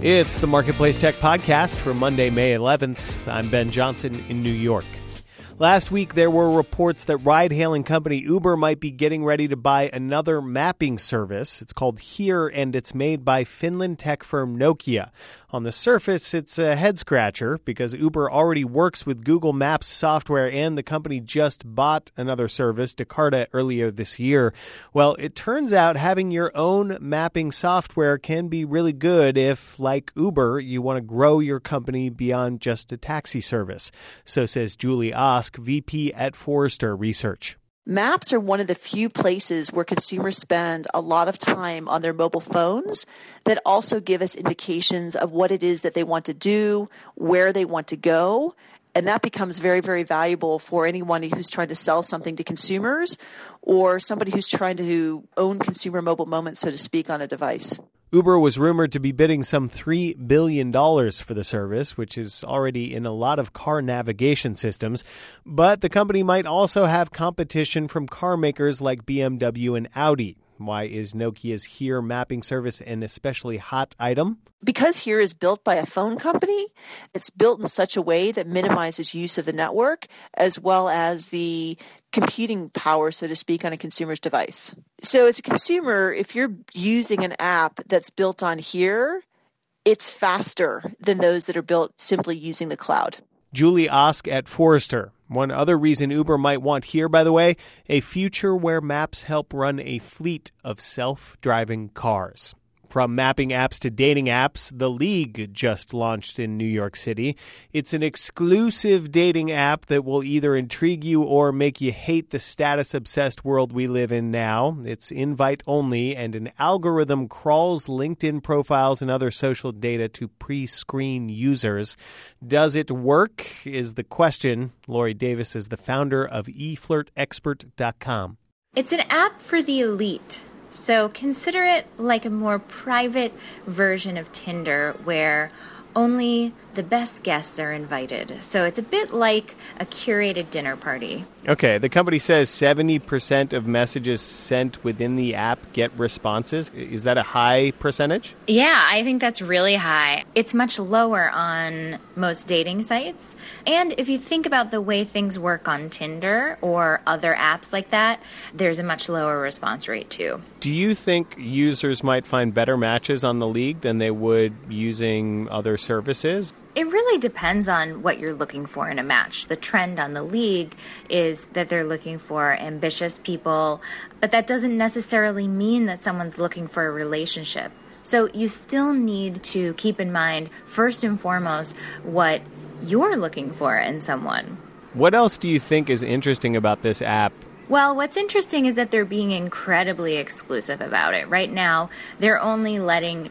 It's the Marketplace Tech Podcast for Monday, May 11th. I'm Ben Johnson in New York. Last week, there were reports that ride-hailing company Uber might be getting ready to buy another mapping service. It's called Here, and it's made by Finland tech firm Nokia. On the surface, it's a head-scratcher because Uber already works with Google Maps software, and the company just bought another service, Descartes, earlier this year. Well, it turns out having your own mapping software can be really good if, like Uber, you want to grow your company beyond just a taxi service. So says Julie Osk, VP at Forrester Research. Maps are one of the few places where consumers spend a lot of time on their mobile phones that also give us indications of what it is that they want to do, where they want to go. And that becomes very, very valuable for anyone who's trying to sell something to consumers or somebody who's trying to own consumer mobile moments, so to speak, on a device. Uber was rumored to be bidding some $3 billion for the service, which is already in a lot of car navigation systems. But the company might also have competition from car makers like BMW and Audi. Why is Nokia's Here mapping service an especially hot item? Because Here is built by a phone company, it's built in such a way that minimizes use of the network as well as the computing power, so to speak, on a consumer's device. So as a consumer, if you're using an app that's built on Here, it's faster than those that are built simply using the cloud. Julie Osk at Forrester. One other reason Uber might want Here, by the way, a future where maps help run a fleet of self-driving cars. From mapping apps to dating apps, The League just launched in New York City. It's an exclusive dating app that will either intrigue you or make you hate the status-obsessed world we live in now. It's invite only, and an algorithm crawls LinkedIn profiles and other social data to pre-screen users. Does it work is the question. Lori Davis is the founder of eFlirtExpert.com. It's an app for the elite. So consider it like a more private version of Tinder where only the best guests are invited. So it's a bit like a curated dinner party. Okay, the company says 70% of messages sent within the app get responses. Is that a high percentage? Yeah, I think that's really high. It's much lower on most dating sites. And if you think about the way things work on Tinder or other apps like that, there's a much lower response rate too. Do you think users might find better matches on The League than they would using other services? It really depends on what you're looking for in a match. The trend on The League is that they're looking for ambitious people, but that doesn't necessarily mean that someone's looking for a relationship. So you still need to keep in mind, first and foremost, what you're looking for in someone. What else do you think is interesting about this app? Well, what's interesting is that they're being incredibly exclusive about it. Right now, they're only letting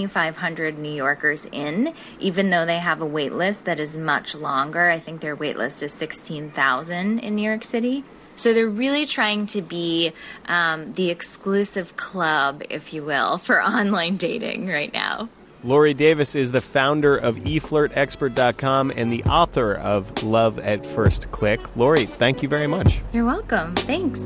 2,500 New Yorkers in, even though they have a wait list that is much longer. I think their wait list is 16,000 in New York City. So they're really trying to be the exclusive club, if you will, for online dating right now. Lori Davis is the founder of eFlirtExpert.com and the author of Love at First Click. Lori, thank you very much. You're welcome. Thanks.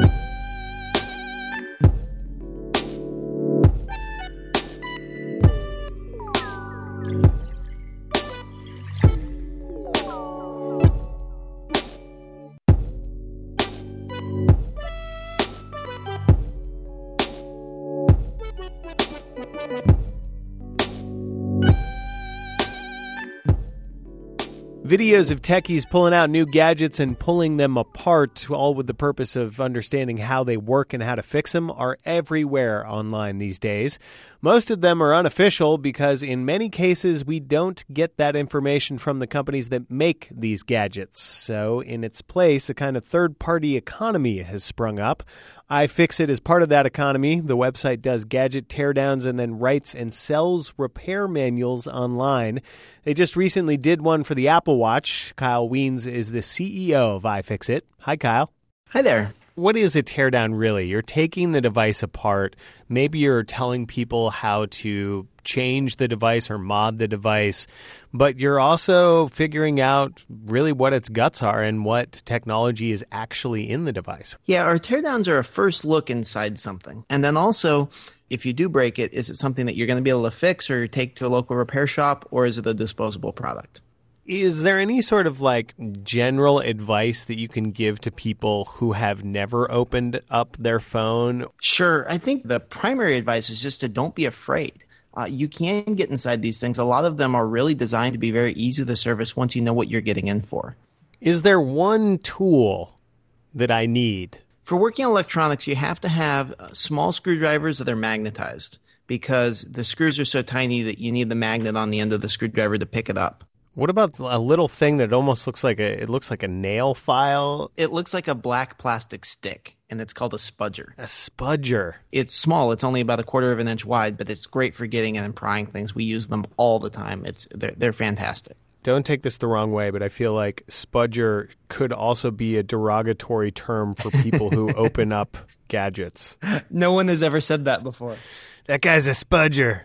Videos of techies pulling out new gadgets and pulling them apart, all with the purpose of understanding how they work and how to fix them, are everywhere online these days. Most of them are unofficial because in many cases we don't get that information from the companies that make these gadgets. So in its place, a kind of third-party economy has sprung up. iFixit is part of that economy. The website does gadget teardowns and then writes and sells repair manuals online. They just recently did one for the Apple Watch. Kyle Wiens is the CEO of iFixit. Hi, Kyle. Hi there. What is a teardown really? You're taking the device apart. Maybe you're telling people how to change the device or mod the device, but you're also figuring out really what its guts are and what technology is actually in the device. Yeah, our teardowns are a first look inside something. And then also If you do break it, is it something that you're going to be able to fix or take to a local repair shop, or is it a disposable product? Is there any sort of general advice that you can give to people who have never opened up their phone? Sure. I think the primary advice is just to don't be afraid. You can get inside these things. A lot of them are really designed to be very easy to service once you know what you're getting in for. Is there one tool that I need? For working electronics, you have to have small screwdrivers that are magnetized because the screws are so tiny that you need the magnet on the end of the screwdriver to pick it up. What about a little thing that almost looks like a nail file? It looks like a black plastic stick, and it's called a spudger. A spudger. It's small. It's only about 1/4 of an inch wide, but it's great for getting in and prying things. We use them all the time. They're fantastic. Don't take this the wrong way, but I feel like spudger could also be a derogatory term for people who open up gadgets. No one has ever said that before. That guy's a spudger.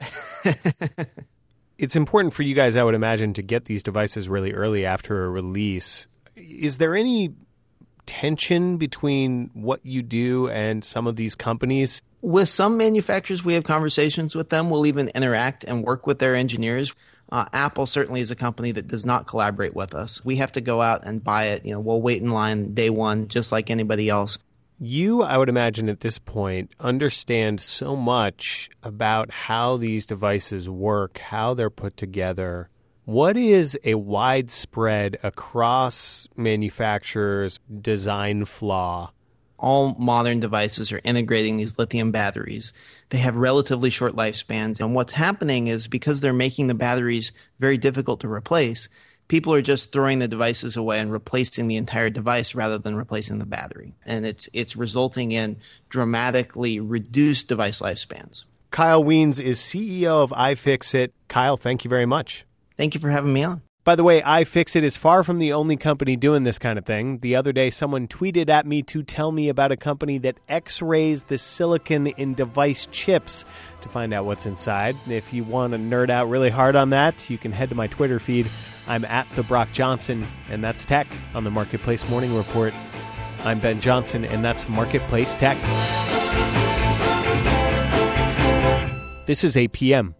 It's important for you guys, I would imagine, to get these devices really early after a release. Is there any tension between what you do and some of these companies? With some manufacturers, we have conversations with them. We'll even interact and work with their engineers. Apple certainly is a company that does not collaborate with us. We have to go out and buy it. We'll wait in line day one, just like anybody else. You, I would imagine at this point, understand so much about how these devices work, how they're put together. What is a widespread across manufacturers design flaw? All modern devices are integrating these lithium batteries. They have relatively short lifespans. And what's happening is because they're making the batteries very difficult to replace, people are just throwing the devices away and replacing the entire device rather than replacing the battery. And it's resulting in dramatically reduced device lifespans. Kyle Wiens is CEO of iFixit. Kyle, thank you very much. Thank you for having me on. By the way, iFixit is far from the only company doing this kind of thing. The other day, someone tweeted at me to tell me about a company that X-rays the silicon in device chips to find out what's inside. If you want to nerd out really hard on that, you can head to my Twitter feed. I'm at the Brock Johnson, and that's Tech on the Marketplace Morning Report. I'm Ben Johnson, and that's Marketplace Tech. This is 8 p.m.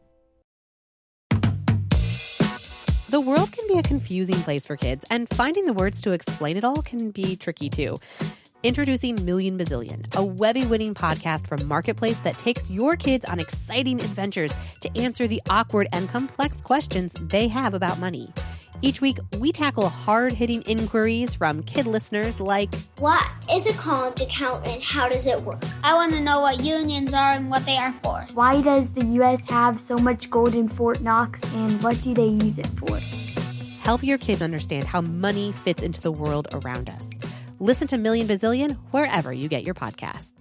The world can be a confusing place for kids, and finding the words to explain it all can be tricky too. Introducing Million Bazillion, a Webby-winning podcast from Marketplace that takes your kids on exciting adventures to answer the awkward and complex questions they have about money. Each week, we tackle hard-hitting inquiries from kid listeners like, what is a college account and how does it work? I want to know what unions are and what they are for. Why does the U.S. have so much gold in Fort Knox and what do they use it for? Help your kids understand how money fits into the world around us. Listen to Million Bazillion wherever you get your podcasts.